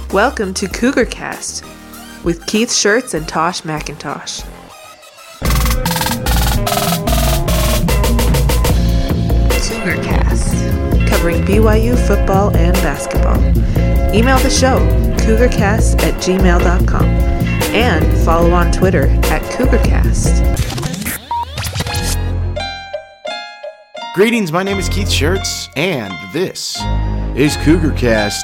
Welcome to CougarCast with Keith Shirts and Tosh McIntosh. CougarCast, covering BYU football and basketball. Email the show, cougarcast@gmail.com, and follow on Twitter @CougarCast. Greetings, my name is Keith Shirts, and this is CougarCast.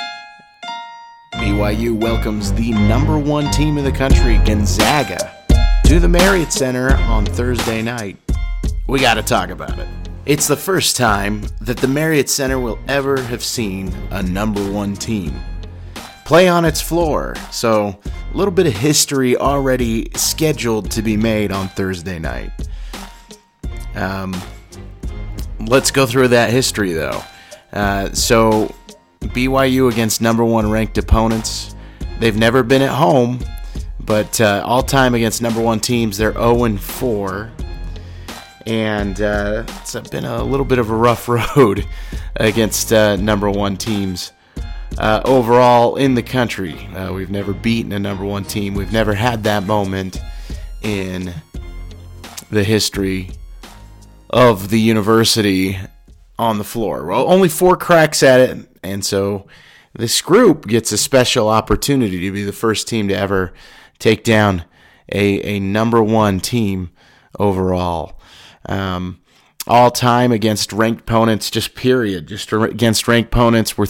BYU welcomes the number one team in the country, Gonzaga, to the Marriott Center on Thursday night. We gotta talk about it. It's the first time that the Marriott Center will ever have seen a number one team play on its floor, so a little bit of history already scheduled to be made on Thursday night. Let's go through that history, though. So BYU against number one ranked opponents. They've never been at home, but all-time against number one teams, they're 0-4. And it's been a little bit of a rough road against number one teams. Overall in the country, we've never beaten a number one team. We've never had that moment in the history of the university on the floor. Well, only 4 cracks at it, and so this group gets a special opportunity to be the first team to ever take down a number one team overall. All time against ranked opponents, just against ranked opponents, we're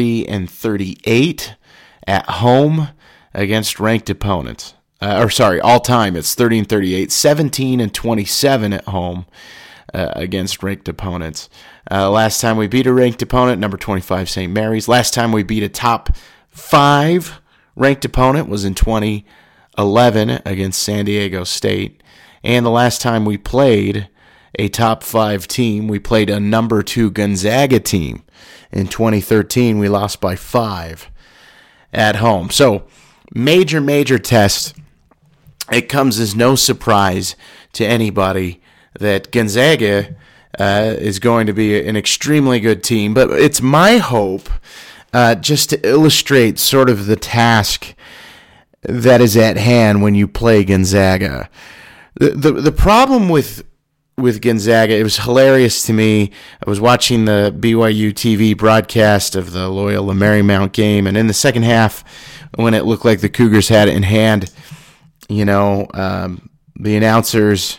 30-38 at home against ranked opponents. All time it's 30-38, 17-27 at home against ranked opponents. Last time we beat a ranked opponent, number 25 St. Mary's. Last time we beat a top 5 ranked opponent was in 2011 against San Diego State. And the last time we played a top 5 team, we played a number 2 Gonzaga team. In 2013, we lost by 5 at home. So, major test. It comes as no surprise to anybody that Gonzaga is going to be an extremely good team. But it's my hope, just to illustrate sort of the task that is at hand when you play Gonzaga. The problem with Gonzaga, it was hilarious to me. I was watching the BYU TV broadcast of the Loyola Marymount game, and in the second half, when it looked like the Cougars had it in hand, the announcers,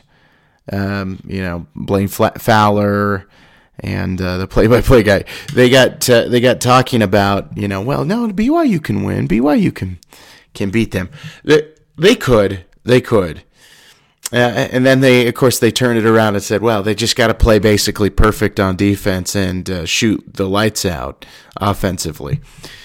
Blaine Fowler and the play-by-play guy, they got talking about, BYU can win, BYU can beat them. They could. And then they turned it around and said, well, they just got to play basically perfect on defense and shoot the lights out offensively.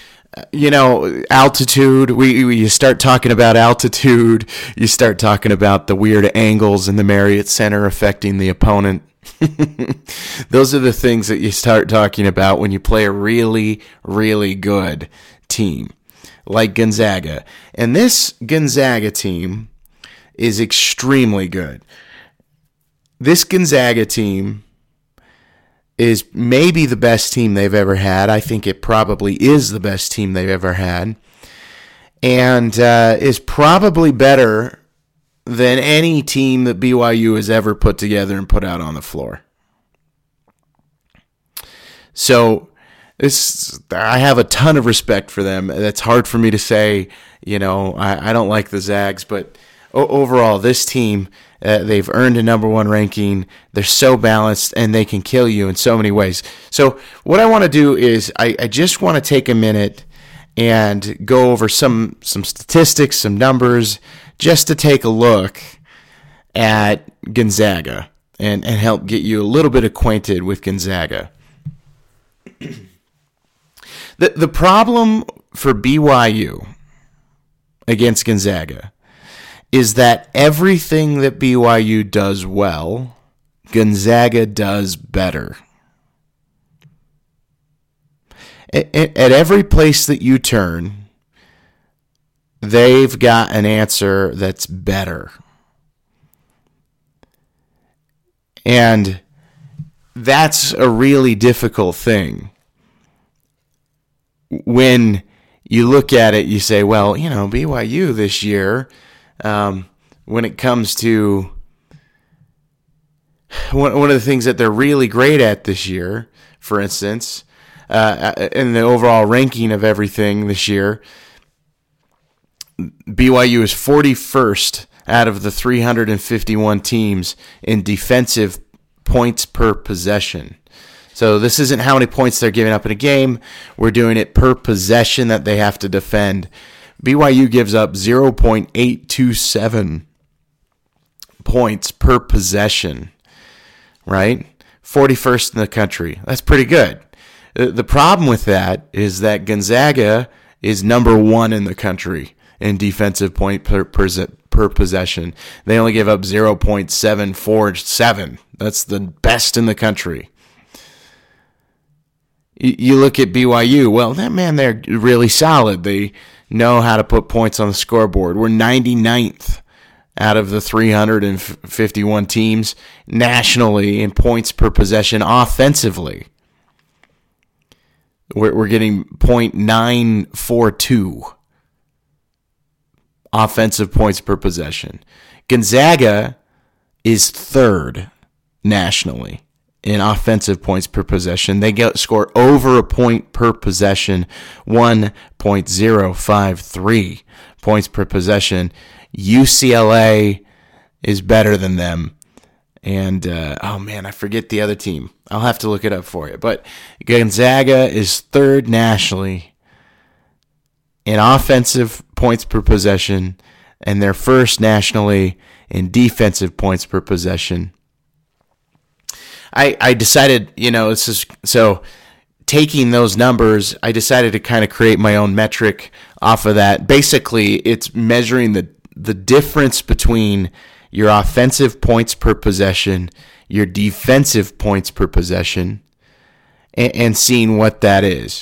Altitude, you start talking about altitude, you start talking about the weird angles in the Marriott Center affecting the opponent. Those are the things that you start talking about when you play a really, really good team like Gonzaga. And this Gonzaga team is extremely good. This Gonzaga team is maybe the best team they've ever had. I think it probably is the best team they've ever had. And is probably better than any team that BYU has ever put together and put out on the floor. So I have a ton of respect for them. That's hard for me to say. I don't like the Zags, but overall, this team, they've earned a number one ranking. They're so balanced, and they can kill you in so many ways. So what I want to do is I just want to take a minute and go over some statistics, some numbers, just to take a look at Gonzaga and help get you a little bit acquainted with Gonzaga. The problem for BYU against Gonzaga is that everything that BYU does well, Gonzaga does better. At every place that you turn, they've got an answer that's better. And that's a really difficult thing when you look at it, you say, well, BYU this year, when it comes to one of the things that they're really great at this year, for instance, in the overall ranking of everything this year, BYU is 41st out of the 351 teams in defensive points per possession. So this isn't how many points they're giving up in a game. We're doing it per possession that they have to defend. BYU gives up 0.827 points per possession, right? 41st in the country. That's pretty good. The problem with that is that Gonzaga is number 1 in the country in defensive point per possession. They only give up 0.747. That's the best in the country. You look at BYU, well, they're really solid. They know how to put points on the scoreboard. We're 99th out of the 351 teams nationally in points per possession offensively. We're getting 0.942 offensive points per possession. Gonzaga is 3rd nationally in offensive points per possession. They score over a point per possession, 1.053 points per possession. UCLA is better than them. And, I forget the other team. I'll have to look it up for you. But Gonzaga is 3rd nationally in offensive points per possession, and they're 1st nationally in defensive points per possession. I decided, so taking those numbers, I decided to kind of create my own metric off of that. Basically, it's measuring the difference between your offensive points per possession, your defensive points per possession, and seeing what that is.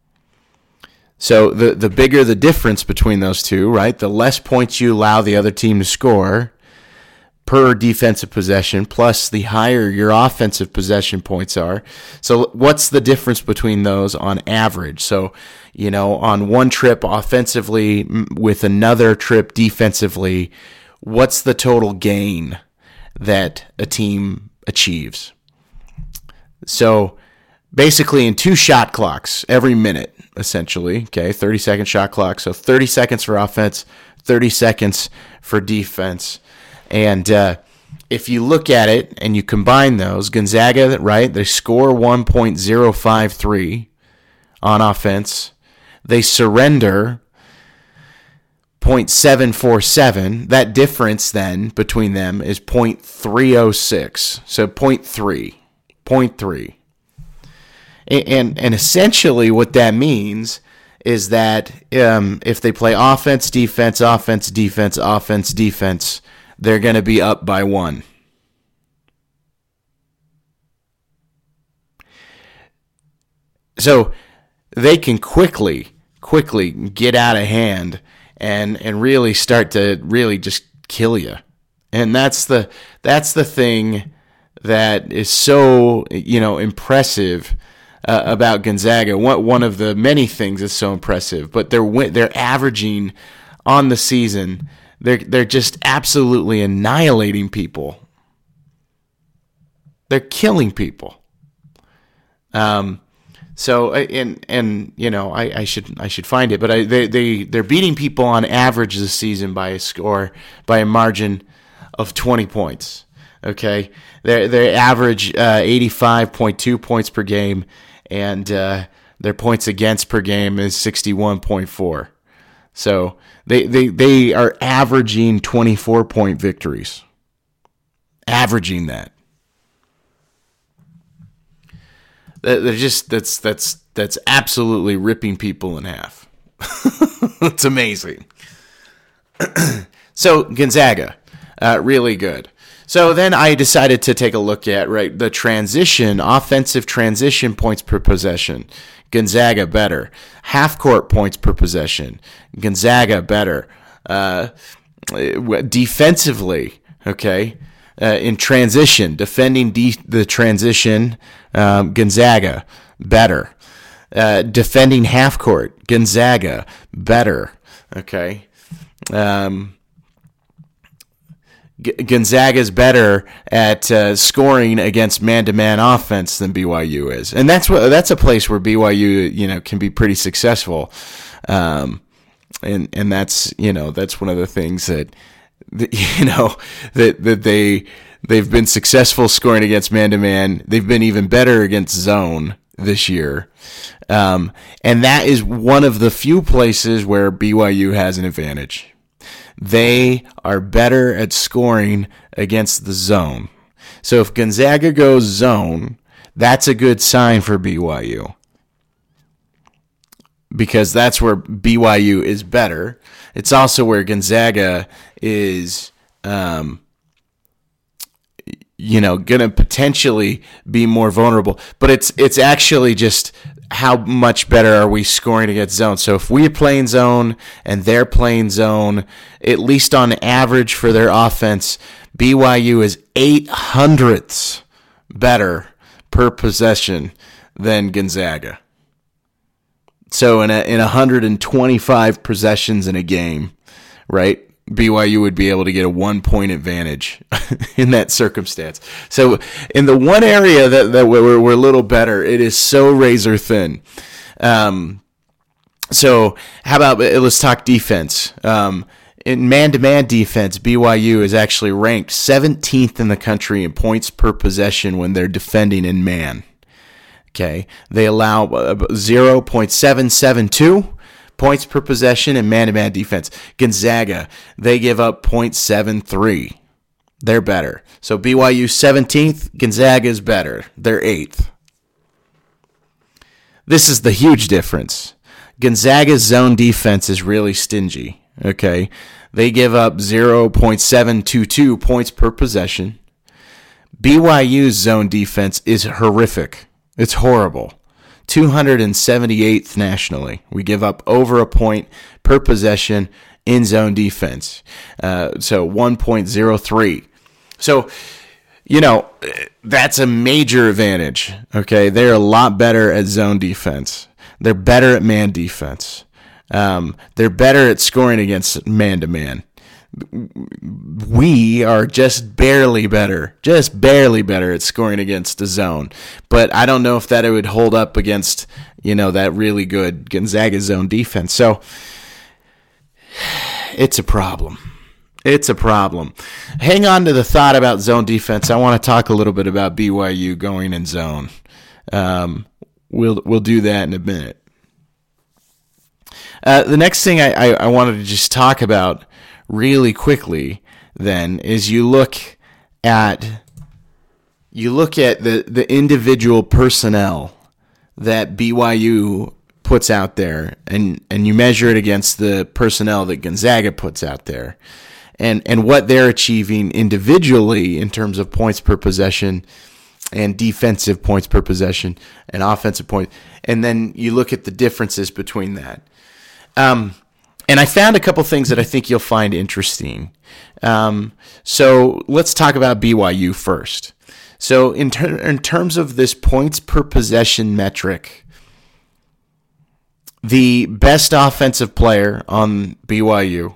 So the bigger the difference between those two, right, the less points you allow the other team to score per defensive possession, plus the higher your offensive possession points are. So what's the difference between those on average? So, on one trip offensively with another trip defensively, what's the total gain that a team achieves? So basically in 2 shot clocks every minute, essentially, 30-second shot clock. So 30 seconds for offense, 30 seconds for defense. And if you look at it and you combine those, Gonzaga, right, they score 1.053 on offense. They surrender 0.747. That difference then between them is 0.306. So 0.3. And essentially what that means is that if they play offense, defense, they're going to be up by 1. So they can quickly get out of hand and really start to really just kill you. And that's the thing that is so, impressive about Gonzaga. One of the many things that's so impressive, but they're averaging on the season, they're just absolutely annihilating people. They're killing people. So I should find it, but they're beating people on average this season by a margin of 20 points. Okay, they average 85.2 points per game, and their points against per game is 61.4. So they are averaging 24-point victories. Averaging that. They're just that's absolutely ripping people in half. It's amazing. So Gonzaga, really good. So then I decided to take a look at the offensive transition points per possession. Gonzaga better. Half-court points per possession. Gonzaga better. Defensively, okay, in transition, defending the transition, Gonzaga better. Defending half court, Gonzaga, better. Okay. Gonzaga's better at scoring against man-to-man offense than BYU is, and that's a place where BYU can be pretty successful, and that's that's one of the things that they've been successful scoring against man-to-man. They've been even better against zone this year, and that is one of the few places where BYU has an advantage. They are better at scoring against the zone. So if Gonzaga goes zone, that's a good sign for BYU, because that's where BYU is better. It's also where Gonzaga is, going to potentially be more vulnerable. But it's actually just how much better are we scoring against zone. So if we're playing zone and they're playing zone, at least on average for their offense, BYU is 0.08 better per possession than Gonzaga. So in 125 possessions in a game, right, BYU would be able to get a 1-point advantage in that circumstance. So in the one area that we're a little better, it is so razor thin. So how about let's talk defense. In man-to-man defense, BYU is actually ranked 17th in the country in points per possession when they're defending in man. Okay, they allow 0.772 points per possession in man-to-man defense. Gonzaga, they give up 0.73. They're better. So BYU 17th, Gonzaga is better. They're 8th. This is the huge difference. Gonzaga's zone defense is really stingy. Okay, they give up 0.722 points per possession. BYU's zone defense is horrific. It's horrible. 278th nationally. We give up over a point per possession in zone defense. So 1.03. So, that's a major advantage. Okay, they're a lot better at zone defense. They're better at man defense. They're better at scoring against man-to-man. We are just barely better at scoring against the zone. But I don't know if that it would hold up against, that really good Gonzaga zone defense. So it's a problem. Hang on to the thought about zone defense. I want to talk a little bit about BYU going in zone. We'll do that in a minute. The next thing I wanted to just talk about really quickly then is you look at the individual personnel that BYU puts out there, and you measure it against the personnel that Gonzaga puts out there, and what they're achieving individually in terms of points per possession and defensive points per possession and offensive points, and then you look at the differences between that. And I found a couple things that I think you'll find interesting. So let's talk about BYU first. So in terms of this points per possession metric, the best offensive player on BYU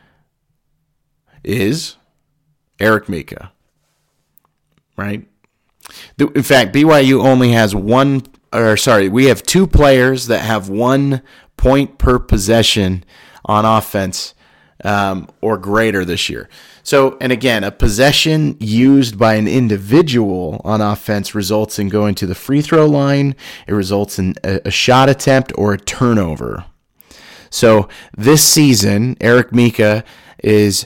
is Eric Mika, right? In fact, BYU only has we have two players that have 1 point per possession on offense or greater this year. So, and again, a possession used by an individual on offense results in going to the free throw line. It results in a shot attempt or a turnover. So this season, Eric Mika he's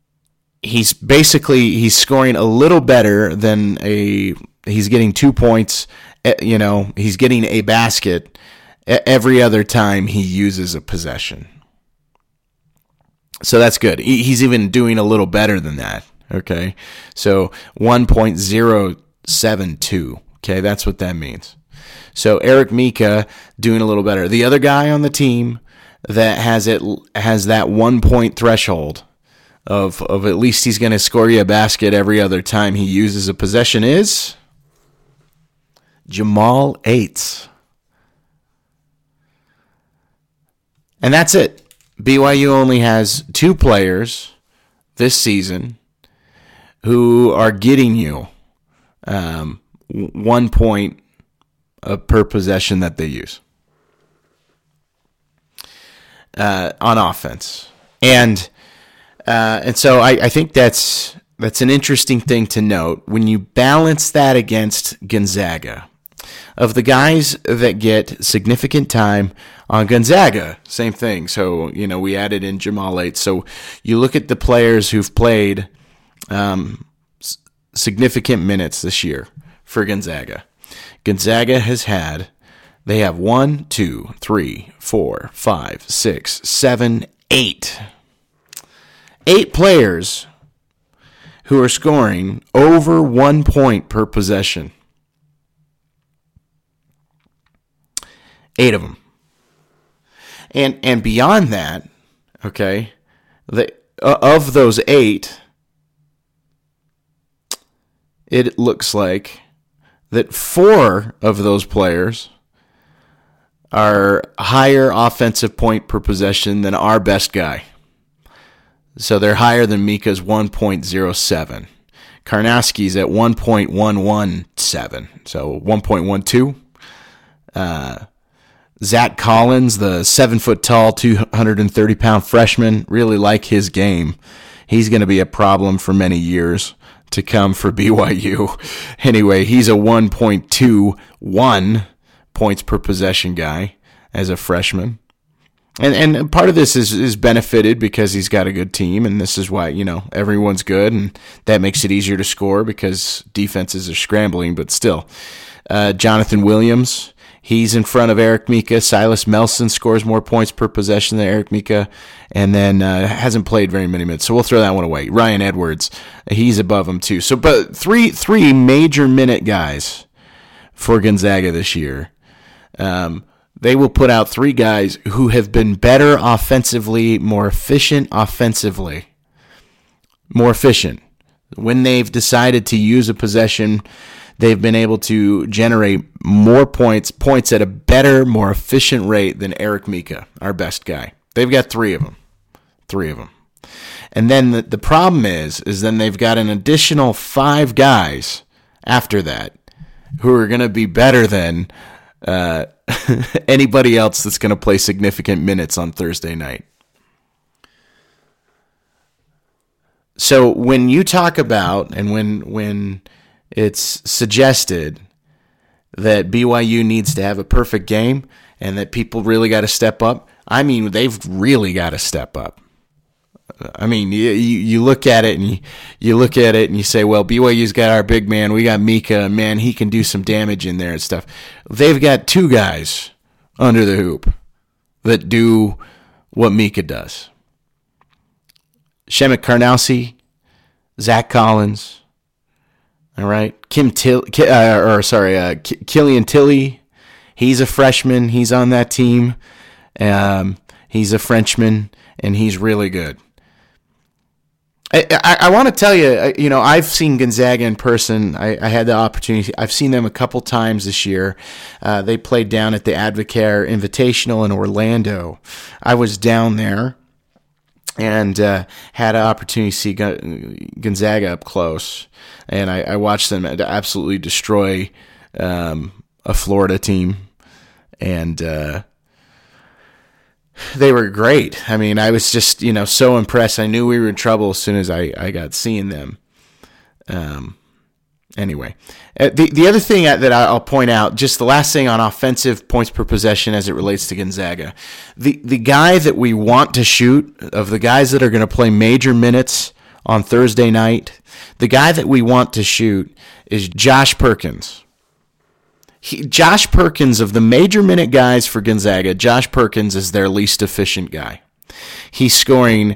scoring a little better than he's getting 2 points, he's getting a basket every other time he uses a possession. So that's good. He's even doing a little better than that. Okay. So 1.072. Okay. That's what that means. So Eric Mika doing a little better. The other guy on the team that has that 1 point threshold of at least he's going to score you a basket every other time he uses a possession is Jamal Aites. And that's it. BYU only has 2 players this season who are getting you 1 point per possession that they use on offense. And so I think that's an interesting thing to note when you balance that against Gonzaga. Of the guys that get significant time on Gonzaga, same thing. So, we added in Jamal Yates. So you look at the players who've played significant minutes this year for Gonzaga. Gonzaga they have 1, 2, 3, 4, 5, 6, 7, 8. 8 players who are scoring over 1 point per possession. 8 of them. And beyond that, okay, of those 8, it looks like that 4 of those players are higher offensive point per possession than our best guy. So they're higher than Mika's 1.07. Karnowski's at 1.117, so 1.12. Zach Collins, the 7-foot-tall, 230-pound freshman, really like his game. He's going to be a problem for many years to come for BYU. Anyway, he's a 1.21 points per possession guy as a freshman. And part of this is benefited because he's got a good team, and this is why, everyone's good, and that makes it easier to score because defenses are scrambling, but still. Jonathan Williams, he's in front of Eric Mika. Silas Melson scores more points per possession than Eric Mika, and then hasn't played very many minutes, so we'll throw that one away. Ryan Edwards, he's above him too. So, but three major minute guys for Gonzaga this year. They will put out 3 guys who have been better offensively, more efficient offensively. More efficient. When they've decided to use a possession, they've been able to generate more points at a better, more efficient rate than Eric Mika, our best guy. They've got 3 of them. 3 of them. And then the problem is then they've got an additional 5 guys after that who are going to be better than anybody else that's going to play significant minutes on Thursday night. So when you talk about, and when it's suggested that BYU needs to have a perfect game and that people really got to step up, I mean, they've really got to step up. I mean, you look at it and you look at it and you say, well, BYU's got our big man. We got Mika. Man, he can do some damage in there and stuff. They've got 2 guys under the hoop that do what Mika does. Shemek Karnowski, Zach Collins, all right? Killian Tilly, he's a freshman. He's on that team. He's a Frenchman, and he's really good. I want to tell you, I've seen Gonzaga in person. I had the opportunity. I've seen them a couple times this year. They played down at the Advocare Invitational in Orlando. I was down there and had an opportunity to see Gonzaga up close. And I watched them absolutely destroy a Florida team. And they were great. I mean, I was just, so impressed. I knew we were in trouble as soon as I got seeing them. Anyway, the other thing that I'll point out, just the last thing on offensive points per possession as it relates to Gonzaga, the guy that we want to shoot, of the guys that are going to play major minutes on Thursday night, the guy that we want to shoot is Josh Perkins. Josh Perkins, of the major minute guys for Gonzaga, Josh Perkins is their least efficient guy. He's scoring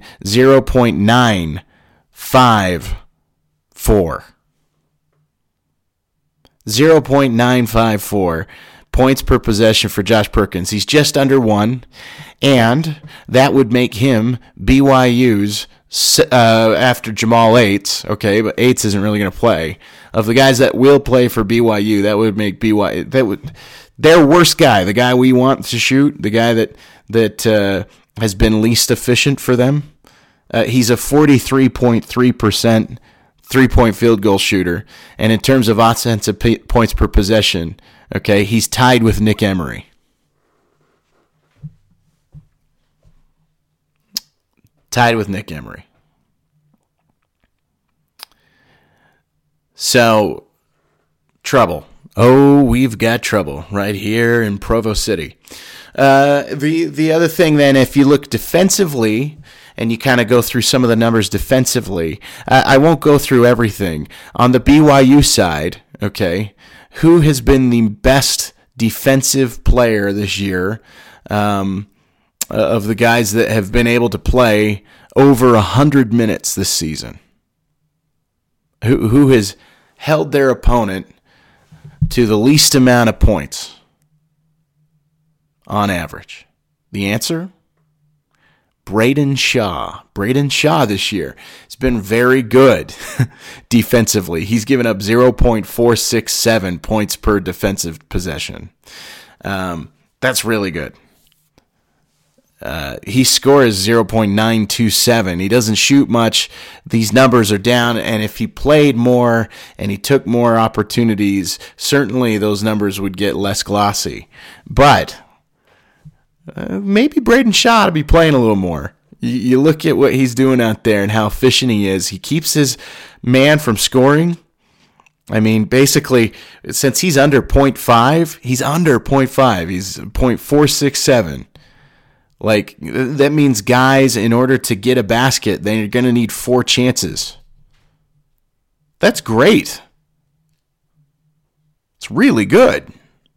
0.954. 0.954 points per possession for Josh Perkins. He's just under 1, and that would make him BYU's, after Jamal Yates, okay, but Yates isn't really going to play. Of the guys that will play for BYU, that would make BYU, their worst guy, the guy we want to shoot, the guy that has been least efficient for them. He's a 43.3% three-point field goal shooter, and in terms of offensive points per possession, okay, he's tied with Nick Emery. Tied with Nick Emery. So, trouble. Oh, we've got trouble right here in Provo City. The other thing then, if you look defensively, and you kind of go through some of the numbers defensively, I won't go through everything. On the BYU side, okay, who has been the best defensive player this year of the guys that have been able to play over 100 minutes this season? Who has held their opponent to the least amount of points on average? The answer? Braden Shaw. Braden Shaw this year has been very good defensively. He's given up 0.467 points per defensive possession. That's really good. He scores 0.927. He doesn't shoot much. These numbers are down, and if he played more and he took more opportunities, certainly those numbers would get less glossy. But maybe Braden Shaw ought to be playing a little more. You look at what he's doing out there and how efficient he is. He keeps his man from scoring. I mean, basically, since he's under 0.5, he's under 0.5. He's 0.467. Like, that means guys, in order to get a basket, they're going to need 4 chances. That's great. It's really good.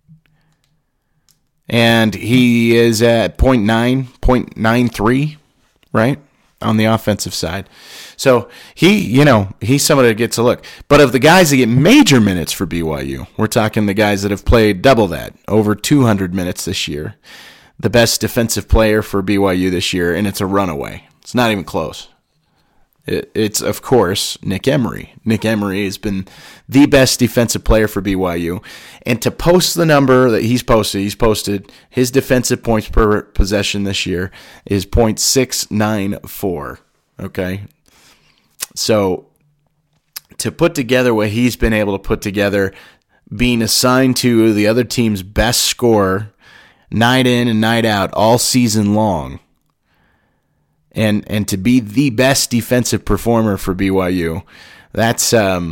And he is at 0.93, right, on the offensive side. So he's somebody that gets a look. But of the guys that get major minutes for BYU, we're talking the guys that have played double that, over 200 minutes this year. The best defensive player for BYU this year, and it's a runaway. It's not even close. It's, of course, Nick Emery. Nick Emery has been the best defensive player for BYU. And to post the number that he's posted his defensive points per possession this year is 0.694. Okay? So, to put together what he's been able to put together, being assigned to the other team's best scorer, night in and night out, all season long, and to be the best defensive performer for BYU, that's a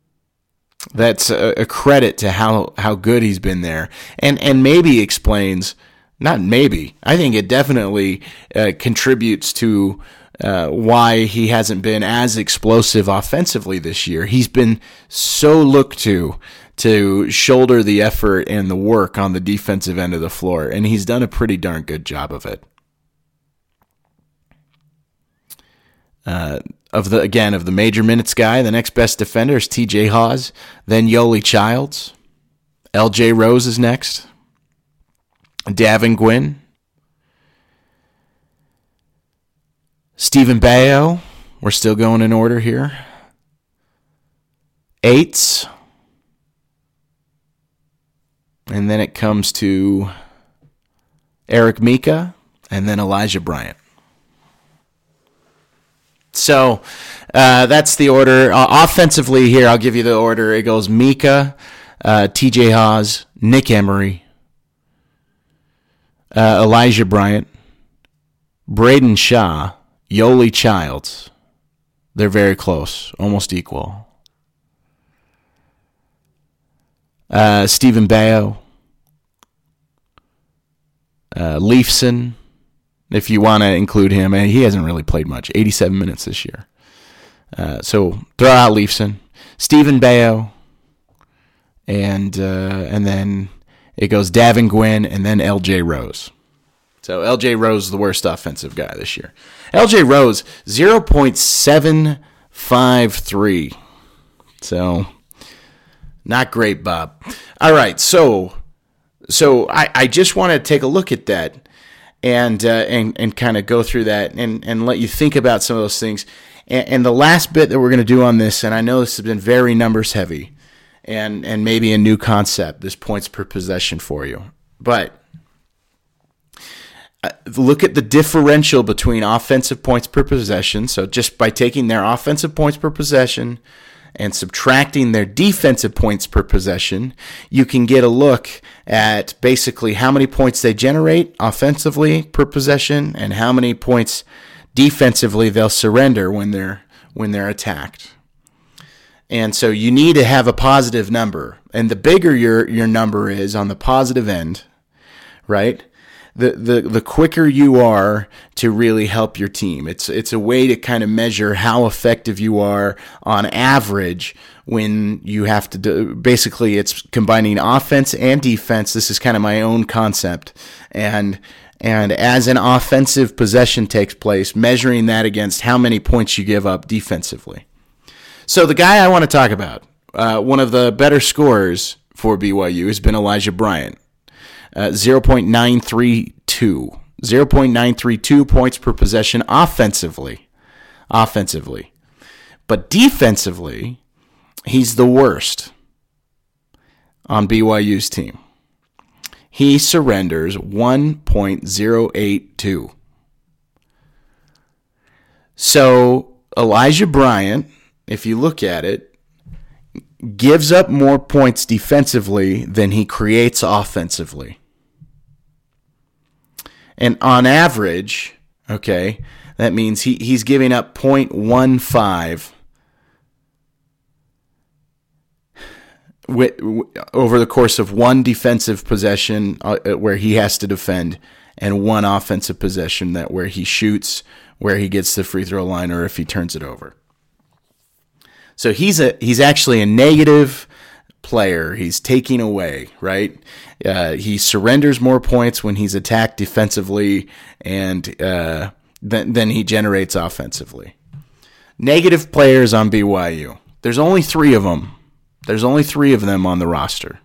credit to how good he's been there, and maybe explains, not maybe, I think it definitely contributes to why he hasn't been as explosive offensively this year. He's been so looked to shoulder the effort and the work on the defensive end of the floor, and he's done a pretty darn good job of it. Of the major minutes guy, the next best defender is TJ Haws, then Yoli Childs. LJ Rose is next. Davin Gwynn. Stephen Bayo. We're still going in order here. Eights. And then it comes to Eric Mika, and then Elijah Bryant. So that's the order. Offensively here, I'll give you the order. It goes Mika, TJ Haws, Nick Emery, Elijah Bryant, Braden Shaw, Yoli Childs. They're very close, almost equal. Stephen Bayo, Leifson, if you want to include him, and he hasn't really played much, 87 minutes this year. So throw out Leifson, Stephen Bayo, and then it goes Davin Gwynn, and then LJ Rose. So LJ Rose is the worst offensive guy this year. LJ Rose, 0.753. So not great, Bob. All right, so I just want to take a look at that and kind of go through that and let you think about some of those things. And the last bit that we're going to do on this, and I know this has been very numbers heavy, and maybe a new concept, this points per possession for you. But look at the differential between offensive points per possession. So just by taking their offensive points per possession and subtracting their defensive points per possession, you can get a look at basically how many points they generate offensively per possession and how many points defensively they'll surrender when they're attacked. And so you need to have a positive number. And the bigger your number is on the positive end, right? The quicker you are to really help your team. It's a way to kind of measure how effective you are on average when you have to do, basically it's combining offense and defense. This is kind of my own concept. And as an offensive possession takes place, measuring that against how many points you give up defensively. So the guy I want to talk about, one of the better scorers for BYU has been Elijah Bryant. 0.932 points per possession offensively. But defensively, he's the worst on BYU's team. He surrenders 1.082. So Elijah Bryant, if you look at it, gives up more points defensively than he creates offensively. And on average, okay, that means he's giving up 0.15 over the course of one defensive possession where he has to defend and one offensive possession where he shoots, where he gets the free throw line, or if he turns it over. So he's actually a negative player. He's taking away, right? He surrenders more points when he's attacked defensively and than he generates offensively. Negative players on BYU. There's only 3 of them. There's only 3 of them on the roster.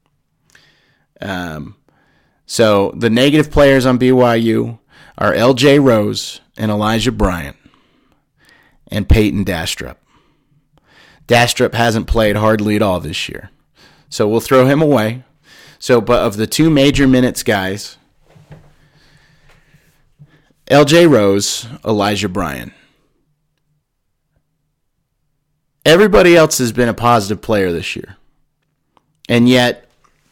So the negative players on BYU are LJ Rose and Elijah Bryant and Peyton Dastrup. Dastrup hasn't played hardly at all this year. So we'll throw him away. So, but of the 2 major minutes guys, LJ Rose, Elijah Bryant. Everybody else has been a positive player this year. And yet,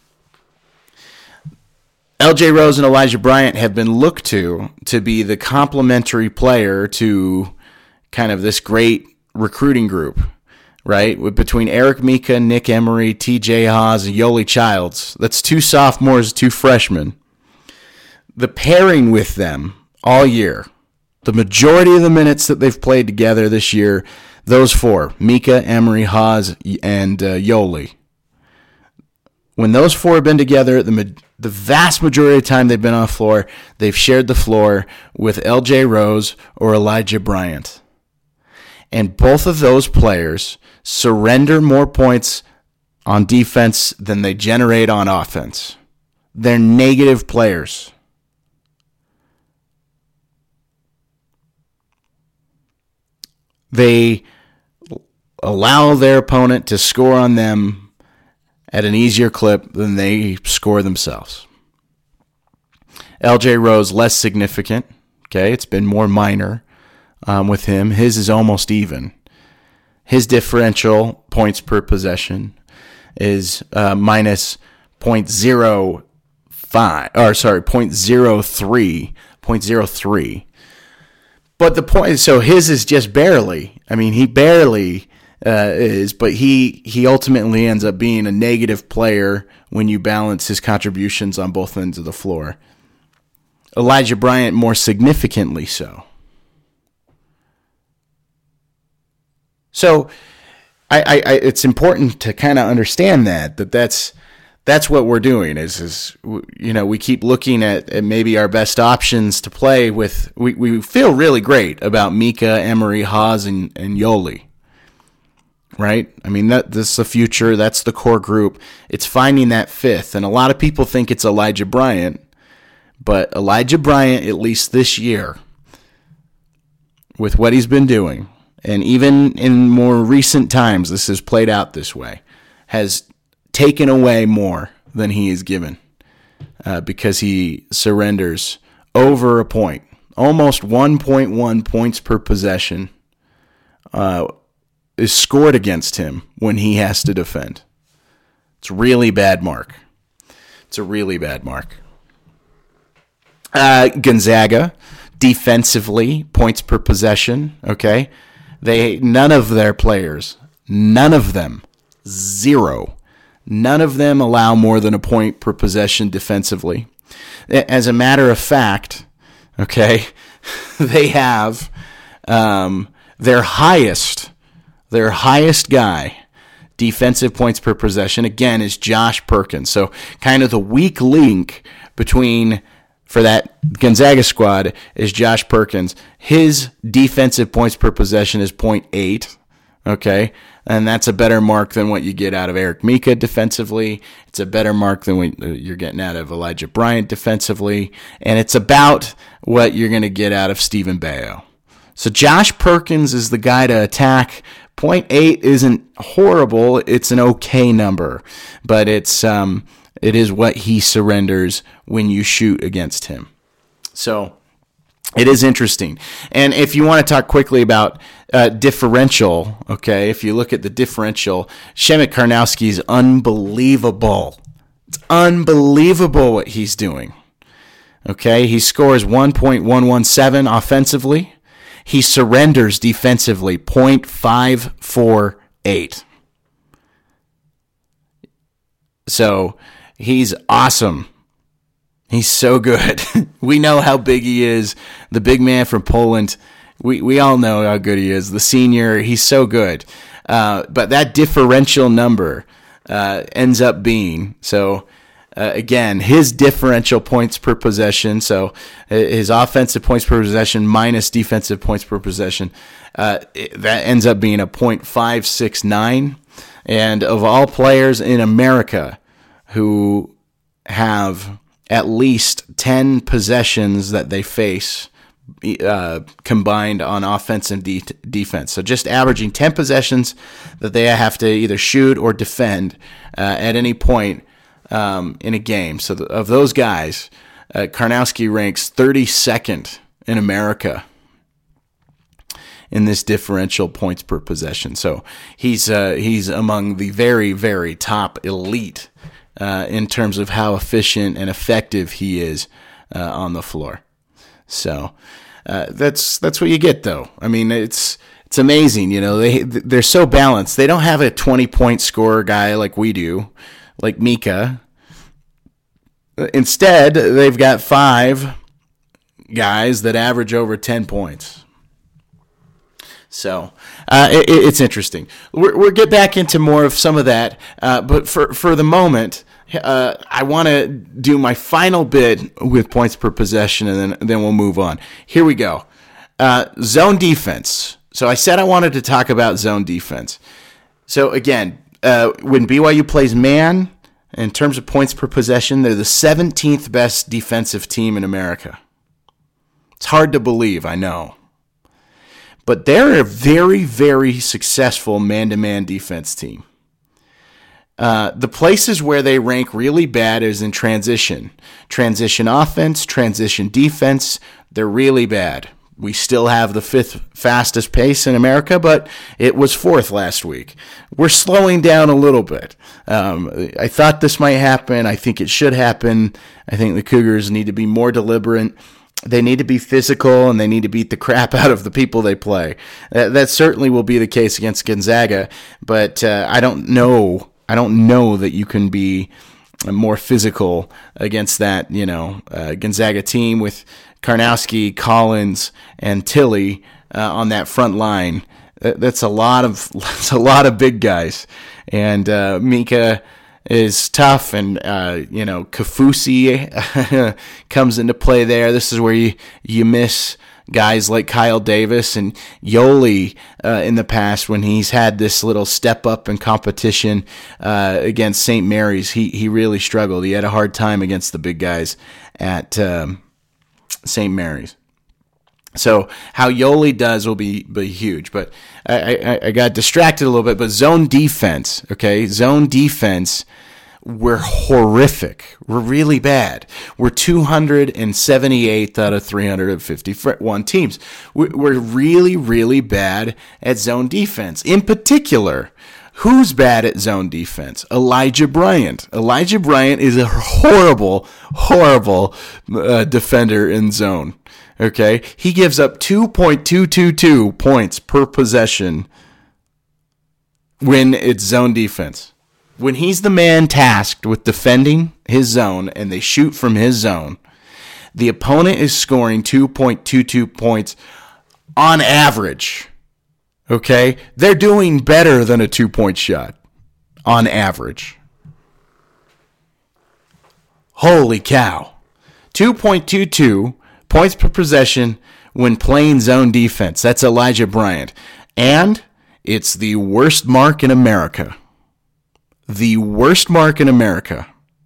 LJ Rose and Elijah Bryant have been looked to be the complementary player to kind of this great recruiting group. Right? Between Eric Mika, Nick Emery, TJ Haas, and Yoli Childs. That's 2 sophomores, 2 freshmen. The pairing with them all year, the majority of the minutes that they've played together this year, those 4, Mika, Emery, Haas, and Yoli. When those 4 have been together, the vast majority of the time they've been on the floor, they've shared the floor with LJ Rose or Elijah Bryant. And both of those players surrender more points on defense than they generate on offense. They're negative players. They allow their opponent to score on them at an easier clip than they score themselves. LJ Rose, less significant. Okay, it's been more minor with him. His is almost even. His differential points per possession is minus 0.03. But the point is, so his is just barely. I mean, he barely is, but he ultimately ends up being a negative player when you balance his contributions on both ends of the floor. Elijah Bryant more significantly so. So, it's important to kind of understand that's what we're doing. Is we keep looking at maybe our best options to play with. We feel really great about Mika, Emery, Haas, and Yoli. Right? I mean, this is the future. That's the core group. It's finding that 5th, and a lot of people think it's Elijah Bryant, but Elijah Bryant, at least this year, with what he's been doing. And even in more recent times, this has played out this way, has taken away more than he is given because he surrenders over a point. Almost 1.1 points per possession is scored against him when he has to defend. It's a really bad mark. It's a really bad mark. Gonzaga, defensively, points per possession, okay? None of their players, none of them, 0. None of them allow more than a point per possession defensively. As a matter of fact, okay, they have their highest guy, defensive points per possession, again, is Josh Perkins. So kind of the weak link for that Gonzaga squad is Josh Perkins. His defensive points per possession is 0.8, okay? And that's a better mark than what you get out of Eric Mika defensively. It's a better mark than what you're getting out of Elijah Bryant defensively. And it's about what you're going to get out of Stephen Bayo. So Josh Perkins is the guy to attack. 0.8 isn't horrible. It's an okay number. But it is what he surrenders when you shoot against him. So it is interesting. And if you want to talk quickly about differential, okay, if you look at the differential, Przemek Karnowski is unbelievable. It's unbelievable what he's doing. Okay, he scores 1.117 offensively. He surrenders defensively 0.548. So he's awesome. He's so good. We know how big he is. The big man from Poland. We all know how good he is. The senior, he's so good. But that differential number ends up being, again, his differential points per possession, so his offensive points per possession minus defensive points per possession, that ends up being a 0.569. And of all players in America who have at least 10 possessions that they face combined on offense and defense. So just averaging 10 possessions that they have to either shoot or defend at any point in a game. So of those guys, Karnowski ranks 32nd in America in this differential points per possession. So he's among the very, very top elite in terms of how efficient and effective he is on the floor. So that's what you get, though. I mean, it's amazing. You know, they're so balanced. They don't have a 20-point scorer guy like we do, like Mika. Instead, they've got 5 guys that average over 10 points. So it's interesting. We'll get back into more of some of that, but for the moment, I want to do my final bit with points per possession, and then we'll move on. Here we go. Zone defense. So I said I wanted to talk about zone defense. So again, when BYU plays man, in terms of points per possession, they're the 17th best defensive team in America. It's hard to believe, I know. But they're a very, very successful man-to-man defense team. The places where they rank really bad is in transition. Transition offense, transition defense, they're really bad. We still have the 5th fastest pace in America, but it was 4th last week. We're slowing down a little bit. I thought this might happen. I think it should happen. I think the Cougars need to be more deliberate. They need to be physical, and they need to beat the crap out of the people they play. That certainly will be the case against Gonzaga, but I don't know that you can be more physical against that, Gonzaga team with Karnowski, Collins, and Tilly on that front line. That's a lot of big guys, and Mika is tough, and Kafusi comes into play there. This is where you miss guys like Kyle Davis and Yoli in the past when he's had this little step up in competition against St. Mary's. He really struggled. He had a hard time against the big guys at St. Mary's. So how Yoli does will be huge. But I got distracted a little bit. But zone defense, okay? Zone defense, we're horrific. We're really bad. We're 278th out of 351 teams. We're really, really bad at zone defense. In particular, who's bad at zone defense? Elijah Bryant. Elijah Bryant is a horrible, horrible defender in zone. Okay, he gives up 2.222 points per possession when it's zone defense. When he's the man tasked with defending his zone and they shoot from his zone, the opponent is scoring 2.22 points on average. Okay, they're doing better than a 2-point shot on average. Holy cow. 2.22 points per possession when playing zone defense. That's Elijah Bryant. And it's the worst mark in America. The worst mark in America.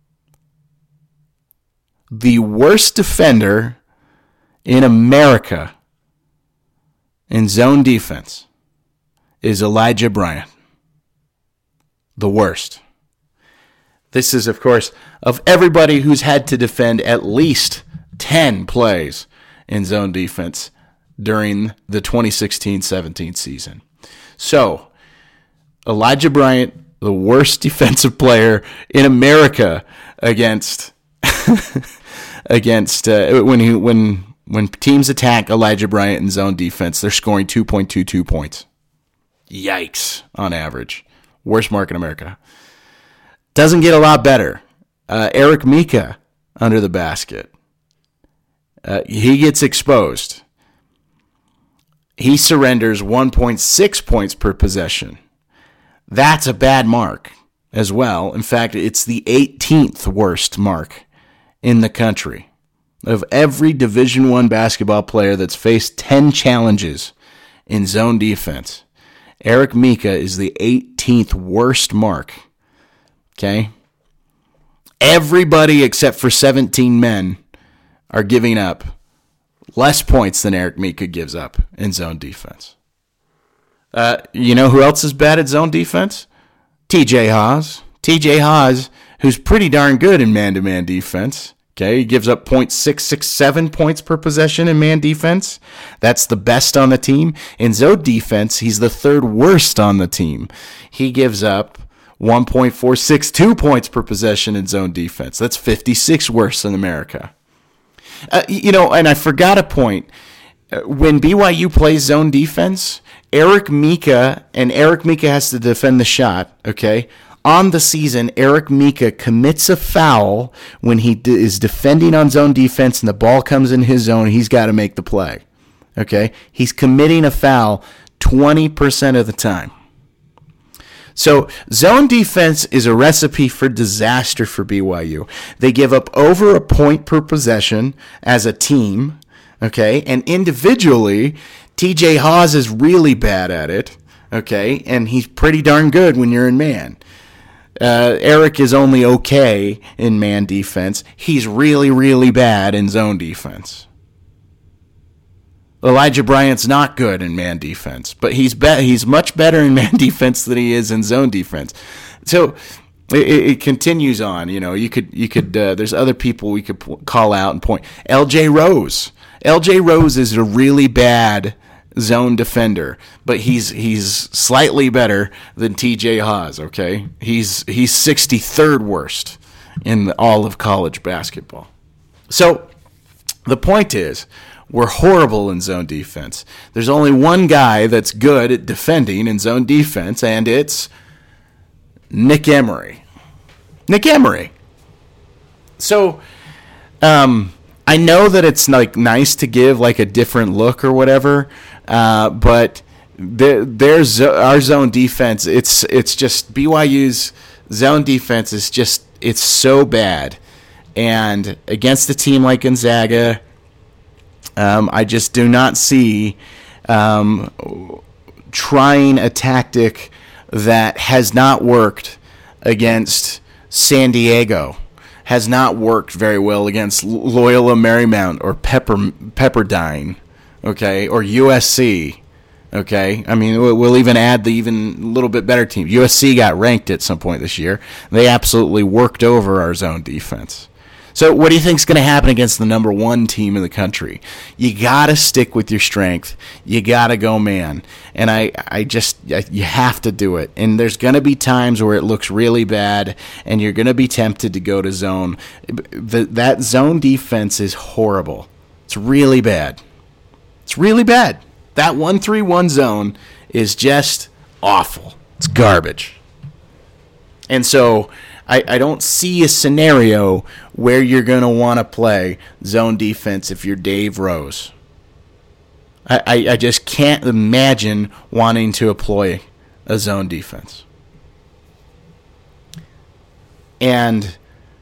The worst defender in America in zone defense is Elijah Bryant. The worst. This is, of course, of everybody who's had to defend at least 10 plays in zone defense during the 2016-17 season. So, Elijah Bryant, the worst defensive player in America against when teams attack Elijah Bryant in zone defense, they're scoring 2.22 points. Yikes, on average. Worst mark in America. Doesn't get a lot better. Eric Mika under the basket. He gets exposed. He surrenders 1.6 points per possession. That's a bad mark as well. In fact, it's the 18th worst mark in the country. Of every Division I basketball player that's faced 10 challenges in zone defense, Eric Mika is the 18th worst mark. Okay? Everybody except for 17 men are giving up less points than Eric Mika gives up in zone defense. You know who else is bad at zone defense? TJ Haws. TJ Haws, who's pretty darn good in man-to-man defense. Okay, he gives up 0.667 points per possession in man defense. That's the best on the team. In zone defense, he's the third worst on the team. He gives up 1.462 points per possession in zone defense. That's 56 worse in America. And I forgot a point. When BYU plays zone defense, Eric Mika has to defend the shot, okay? On the season, Eric Mika commits a foul when he is defending on zone defense and the ball comes in his zone. He's got to make the play, okay? He's committing a foul 20% of the time. So zone defense is a recipe for disaster for BYU. They give up over a point per possession as a team, okay? And individually, TJ Haws is really bad at it, okay? And he's pretty darn good when you're in man. Eric is only okay in man defense. He's really, really bad in zone defense. Elijah Bryant's not good in man defense, but he's much better in man defense than he is in zone defense. So it continues on. You know, you could. There's other people we could call out and point. LJ Rose. LJ Rose is a really bad zone defender, but he's slightly better than TJ Haws, okay? He's 63rd worst in all of college basketball. So the point is, we're horrible in zone defense. There's only one guy that's good at defending in zone defense, and it's Nick Emery. Nick Emery. So, I know that it's like nice to give like a different look or whatever, but there's our zone defense. It's just BYU's zone defense is just it's so bad, and against a team like Gonzaga, I just do not see trying a tactic that has not worked against San Diego. Has not worked very well against Loyola Marymount or Pepperdine, okay, or USC, okay. I mean, we'll even add the even little bit better team. USC got ranked at some point this year. They absolutely worked over our zone defense. So what do you think is going to happen against the number one team in the country? You got to stick with your strength. You got to go man. And you have to do it. And there's going to be times where it looks really bad, and you're going to be tempted to go to zone. That zone defense is horrible. It's really bad. It's really bad. That 1-3-1 zone is just awful. It's garbage. And so I don't see a scenario where you're going to want to play zone defense if you're Dave Rose. I just can't imagine wanting to employ a zone defense. And,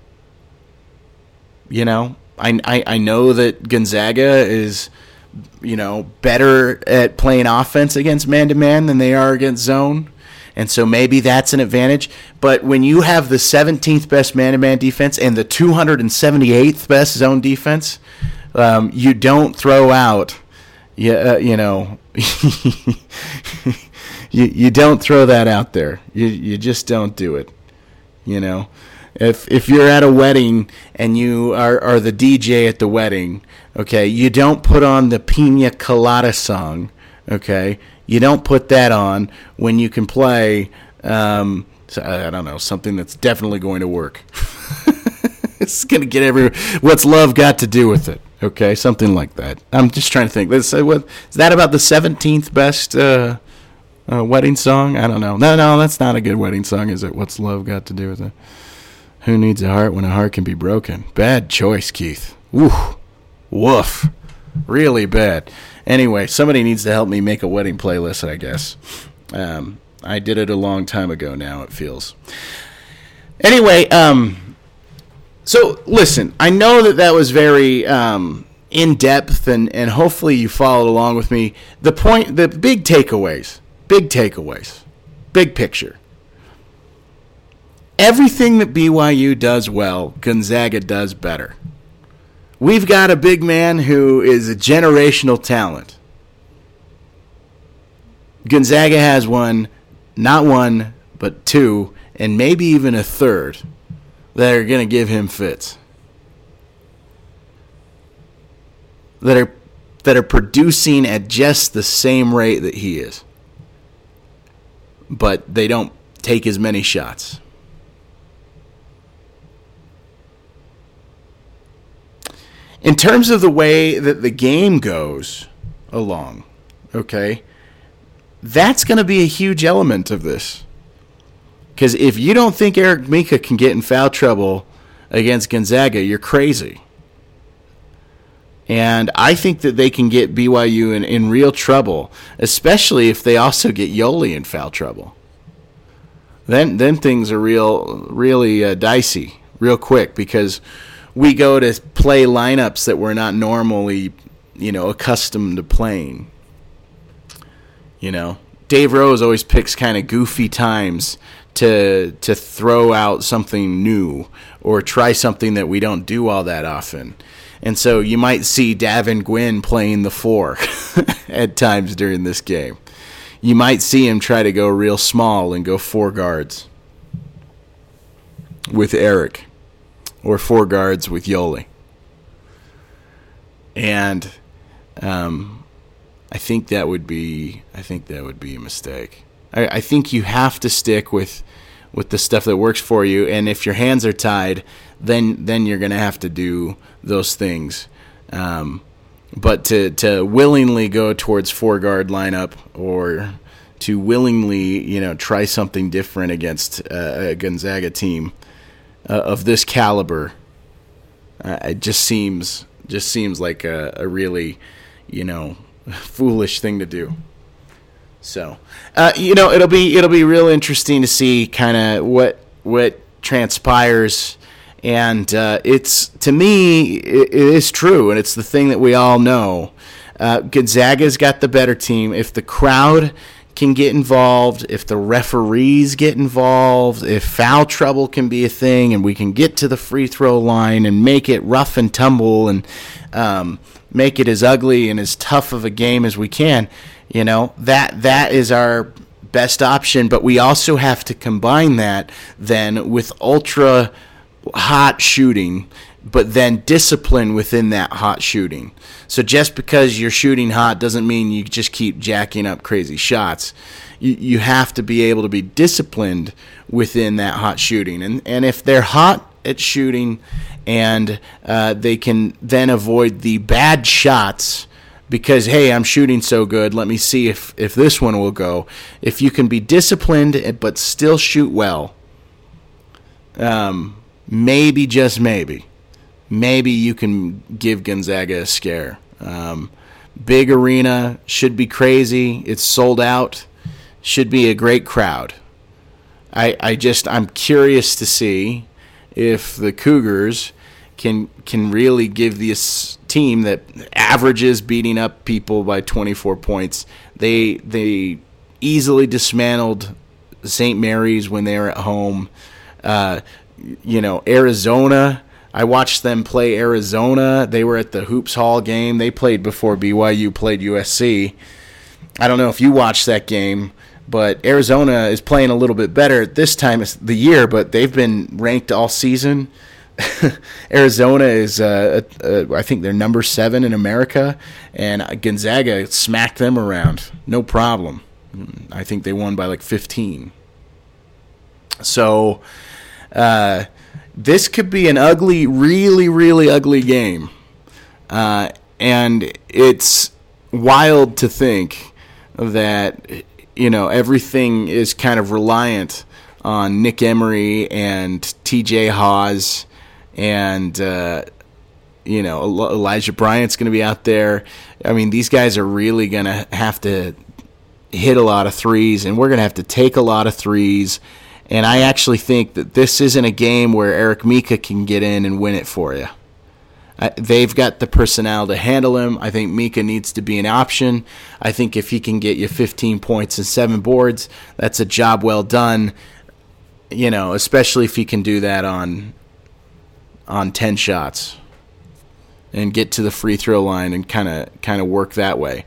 you know, I know that Gonzaga is, you know, better at playing offense against man-to-man than they are against zone. And so maybe that's an advantage. But when you have the 17th best man-to-man defense and the 278th best zone defense, you don't throw out, you know, you don't throw that out there. You just don't do it. You know, if you're at a wedding and you are the DJ at the wedding, okay, you don't put on the Pina Colada song, okay. You don't put that on when you can play, I don't know, something that's definitely going to work. It's going to get everywhere. What's love got to do with it? Okay, something like that. I'm just trying to think. Is that about the 17th best wedding song? I don't know. No, that's not a good wedding song, is it? What's love got to do with it? Who needs a heart when a heart can be broken? Bad choice, Keith. Woof. Really bad. Anyway, somebody needs to help me make a wedding playlist, I guess. I did it a long time ago now, it feels. Anyway, so listen, I know that was very in-depth, and hopefully you followed along with me. The big takeaways, big picture. Everything that BYU does well, Gonzaga does better. We've got a big man who is a generational talent. Gonzaga has not one, but two, and maybe even a third that are going to give him fits. That are producing at just the same rate that he is. But they don't take as many shots. In terms of the way that the game goes along, okay, that's going to be a huge element of this. Because if you don't think Eric Mika can get in foul trouble against Gonzaga, you're crazy. And I think that they can get BYU in real trouble, especially if they also get Yoli in foul trouble. Then things are really dicey real quick, because we go to play lineups that we're not normally, accustomed to playing. Dave Rose always picks kind of goofy times to throw out something new or try something that we don't do all that often. And so you might see Davin Gwynn playing the 4 at times during this game. You might see him try to go real small and go 4 guards with Eric. Or 4 guards with Yoli. And I think that would be a mistake. I think you have to stick with the stuff that works for you, and if your hands are tied, then you're going to have to do those things. But to willingly go towards 4 guard lineup, or to willingly try something different against a Gonzaga team of this caliber, it just seems like a really, foolish thing to do. So, it'll be real interesting to see kind of what transpires, and it's, to me, it is true, and it's the thing that we all know. Gonzaga's got the better team. If the crowd can get involved, if the referees get involved, if foul trouble can be a thing, and we can get to the free throw line and make it rough and tumble and make it as ugly and as tough of a game as we can, that is our best option. But we also have to combine that then with ultra hot shooting, but then discipline within that hot shooting. So just because you're shooting hot doesn't mean you just keep jacking up crazy shots. You have to be able to be disciplined within that hot shooting. And if they're hot at shooting and they can then avoid the bad shots because, hey, I'm shooting so good, let me see if this one will go. If you can be disciplined but still shoot well, maybe, just maybe you can give Gonzaga a scare. Big arena, should be crazy. It's sold out. Should be a great crowd. I'm curious to see if the Cougars can really give this team that averages beating up people by 24 points. They easily dismantled St. Mary's when they were at home. Arizona, I watched them play Arizona. They were at the Hoops Hall game. They played before BYU played USC. I don't know if you watched that game, but Arizona is playing a little bit better at this time of the year, but they've been ranked all season. Arizona is, I think they're number 7 in America, and Gonzaga smacked them around. No problem. I think they won by like 15. So, this could be an ugly, really, really ugly game. And it's wild to think that, everything is kind of reliant on Nick Emery and TJ Haws and, Elijah Bryant's going to be out there. I mean, these guys are really going to have to hit a lot of threes, and we're going to have to take a lot of threes. And I actually think that this isn't a game where Eric Mika can get in and win it for you. They've got the personnel to handle him. I think Mika needs to be an option. I think if he can get you 15 points and 7 boards, that's a job well done, especially if he can do that on 10 shots and get to the free throw line and kind of work that way.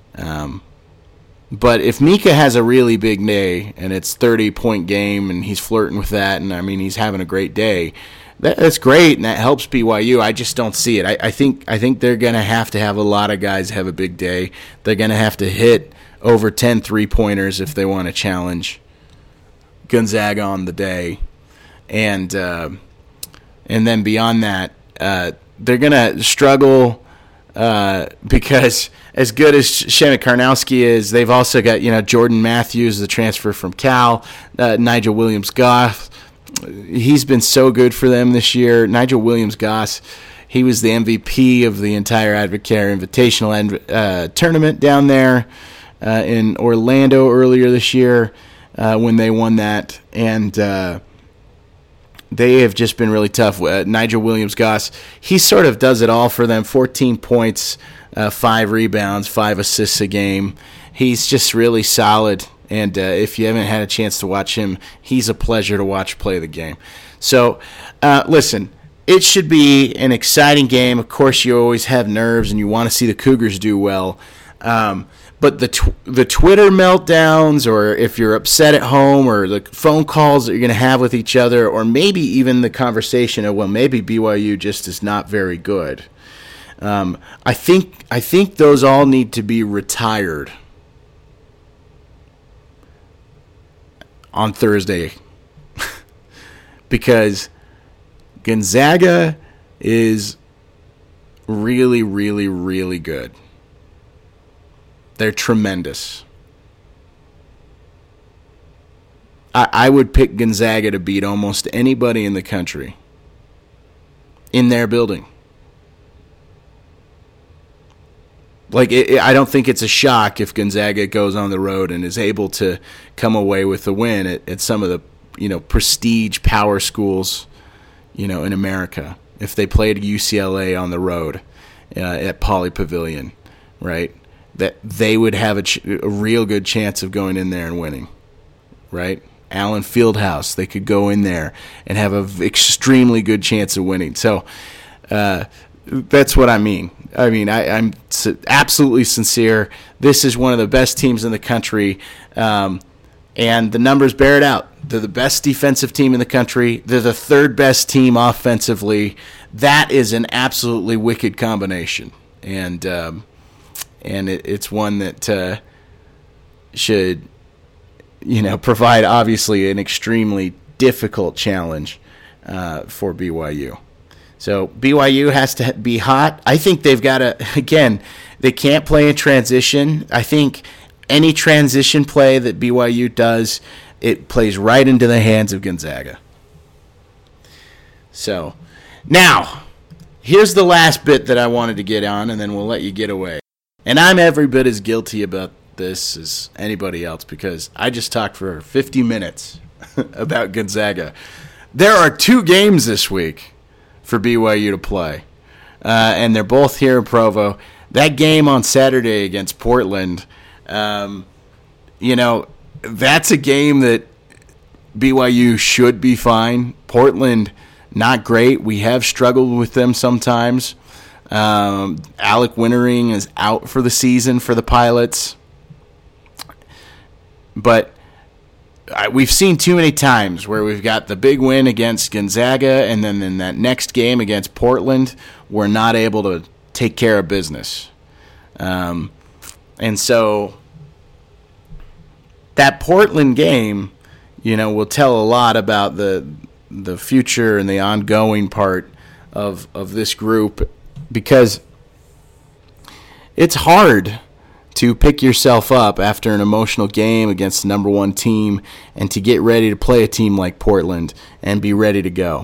But if Mika has a really big day and it's 30-point game and he's flirting with that, and I mean he's having a great day, that's great and that helps BYU. I just don't see it. I think they're going to have a lot of guys have a big day. They're going to have to hit over 10 3-pointers if they want to challenge Gonzaga on the day, and then beyond that, they're going to struggle. Because as good as Shannon Karnowski is, they've also got Jordan Matthews, the transfer from Cal, Nigel Williams-Goss. He's been so good for them this year. Nigel Williams-Goss, he was the MVP of the entire Advocare Invitational tournament down there in Orlando earlier this year when they won that, and they have just been really tough. Nigel Williams-Goss, he sort of does it all for them. 14 points, 5 rebounds, 5 assists a game. He's just really solid, and if you haven't had a chance to watch him, he's a pleasure to watch play the game. So, listen, it should be an exciting game. Of course, you always have nerves, and you want to see the Cougars do well. But the Twitter meltdowns, or if you're upset at home, or the phone calls that you're going to have with each other, or maybe even the conversation of, well, maybe BYU just is not very good. I think those all need to be retired on Thursday because Gonzaga is really, really, really good. They're tremendous. I would pick Gonzaga to beat almost anybody in the country in their building. I don't think it's a shock if Gonzaga goes on the road and is able to come away with the win at some of the prestige power schools in America. If they played UCLA on the road at Pauley Pavilion, right? that they would have a real good chance of going in there and winning, right? Allen Fieldhouse, they could go in there and have an extremely good chance of winning. So that's what I mean. I'm absolutely sincere. This is one of the best teams in the country, and the numbers bear it out. They're the best defensive team in the country. They're the third best team offensively. That is an absolutely wicked combination, and it's one that should, provide obviously an extremely difficult challenge for BYU. So BYU has to be hot. I think they've got to, again, they can't play in transition. I think any transition play that BYU does, it plays right into the hands of Gonzaga. So now, here's the last bit that I wanted to get on, and then we'll let you get away. And I'm every bit as guilty about this as anybody else because I just talked for 50 minutes about Gonzaga. There are 2 games this week for BYU to play, and they're both here in Provo. That game on Saturday against Portland, that's a game that BYU should be fine. Portland, not great. We have struggled with them sometimes. Alec Wintering is out for the season for the Pilots. But we've seen too many times where we've got the big win against Gonzaga, and then in that next game against Portland, we're not able to take care of business. And so that Portland game, will tell a lot about the future and the ongoing part of this group, because it's hard to pick yourself up after an emotional game against the number 1 team and to get ready to play a team like Portland and be ready to go.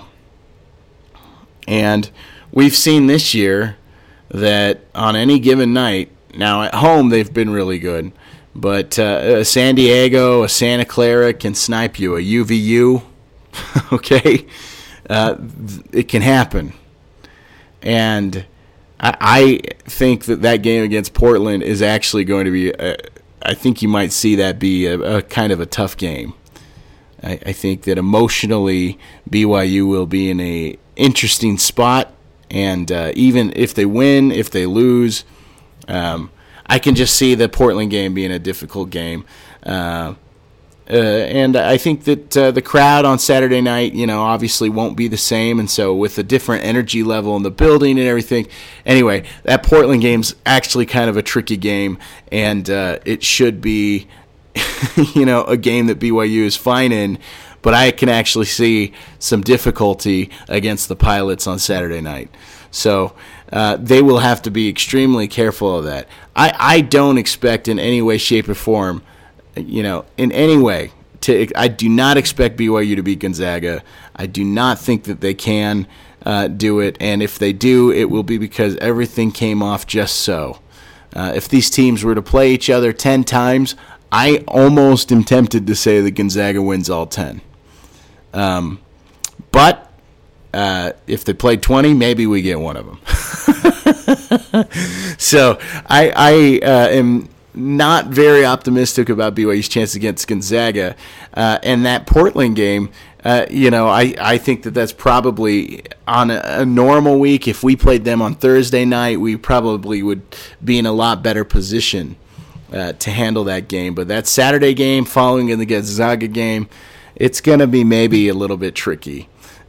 And we've seen this year that on any given night, now at home they've been really good, but a San Diego, a Santa Clara can snipe you, a UVU, okay? It can happen. And I think that game against Portland is actually going to be, I think you might see that be a kind of a tough game. I think that emotionally BYU will be in a interesting spot, and even if they win, if they lose, I can just see the Portland game being a difficult game. And I think that the crowd on Saturday night, obviously won't be the same. And so with a different energy level in the building and everything, anyway, that Portland game's actually kind of a tricky game. And it should be, a game that BYU is fine in. But I can actually see some difficulty against the Pilots on Saturday night. So they will have to be extremely careful of that. I don't expect in any way, shape, or form, in any way, I do not expect BYU to beat Gonzaga. I do not think that they can do it, and if they do, it will be because everything came off just so. If these teams were to play each other 10 times, I almost am tempted to say that Gonzaga wins all 10. But if they played 20, maybe we get one of them. So I am not very optimistic about BYU's chance against Gonzaga. And that Portland game, I think that's probably on a normal week. If we played them on Thursday night, we probably would be in a lot better position to handle that game. But that Saturday game following in the Gonzaga game, it's going to be maybe a little bit tricky.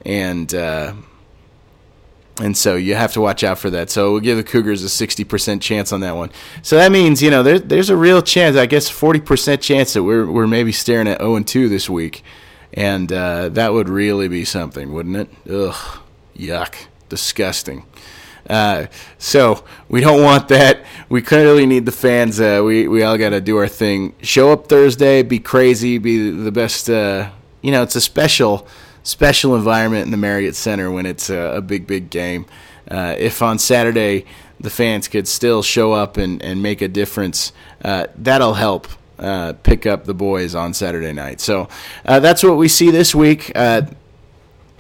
And so you have to watch out for that. So we'll give the Cougars a 60% chance on that one. So that means, there's a real chance, I guess 40% chance that we're maybe staring at 0-2 this week. And that would really be something, wouldn't it? Ugh, yuck, disgusting. So we don't want that. We clearly need the fans. We all got to do our thing. Show up Thursday, be crazy, be the best. It's a special environment in the Marriott Center when it's a big game. If on Saturday the fans could still show up and make a difference, that'll help pick up the boys on Saturday night. So that's what we see this week.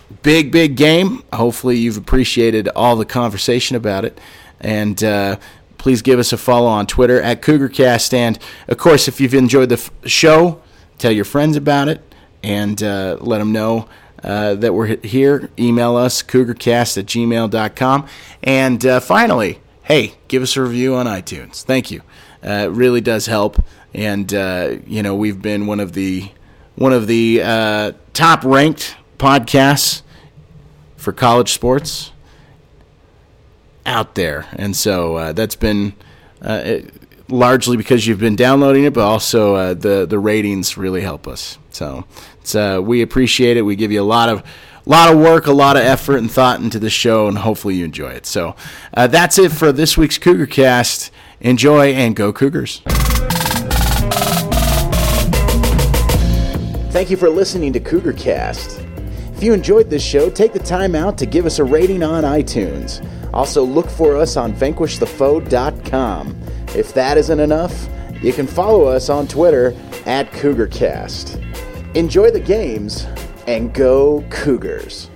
Big game. Hopefully you've appreciated all the conversation about it. And please give us a follow on Twitter at CougarCast. And, of course, if you've enjoyed the show, tell your friends about it and let them know that we're here. Email us, cougarcast@gmail.com. And finally, hey, give us a review on iTunes. Thank you. It really does help. And, we've been one of the top-ranked podcasts for college sports out there. And so that's been largely because you've been downloading it, but also the ratings really help us. So we appreciate it. We give you a lot of work, a lot of effort and thought into the show, and hopefully you enjoy it. So that's it for this week's CougarCast. Enjoy and go Cougars. Thank you for listening to CougarCast. If you enjoyed this show, take the time out to give us a rating on iTunes. Also, look for us on vanquishthefoe.com. If that isn't enough, you can follow us on Twitter at CougarCast. Enjoy the games and go Cougars.